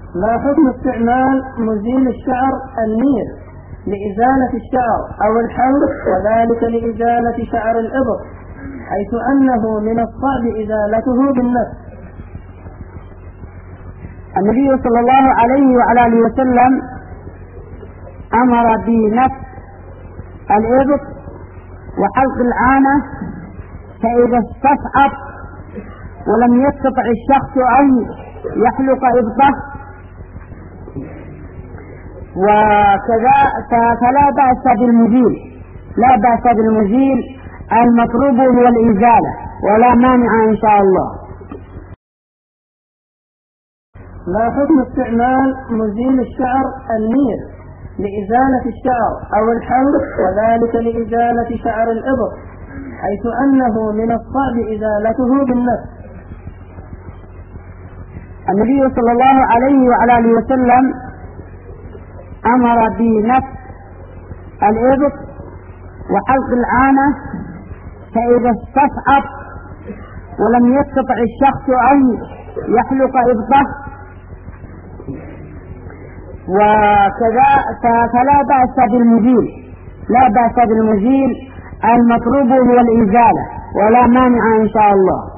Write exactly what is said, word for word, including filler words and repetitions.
ما حكم استعمال مزيل الشعر النير لإزالة الشعر أو الحلق وذلك لإزالة شعر الإبط حيث أنه من الصعب إزالته بالنفس؟ النبي صلى الله عليه وعلى آله وسلم أمر بنفس الإبط وحلق العانة، فإذا استصعب ولم يستطع الشخص أن يحلق إبطه وكذا فلا بأس بالمزيل، لا بأس بالمزيل، المطلوب هو الإزالة ولا مانع إن شاء الله. ما حكم استعمال مزيل الشعر النير لإزالة الشعر أو الحلق وذلك لإزالة شعر الإبط حيث أنه من الصعب إزالته بالنفس؟ النبي صلى الله عليه وعلى آله وسلم أمر بنفس الإبط وحلق العانة، فإذا استصعب ولم يستطع الشخص أن يحلق إبطه وكذا فلا بأس بالمزيل، لا بأس بالمزيل، المطلوب هو الإزالة ولا مانع إن شاء الله.